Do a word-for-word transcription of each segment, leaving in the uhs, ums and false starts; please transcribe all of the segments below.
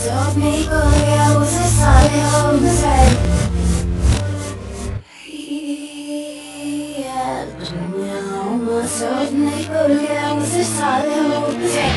Sov mig börja och så sa det om sig. Hjälp mig om och sov mig börja och så sa det om sig.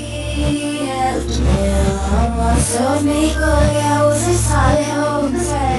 Sov mig börja och så sa det om sig.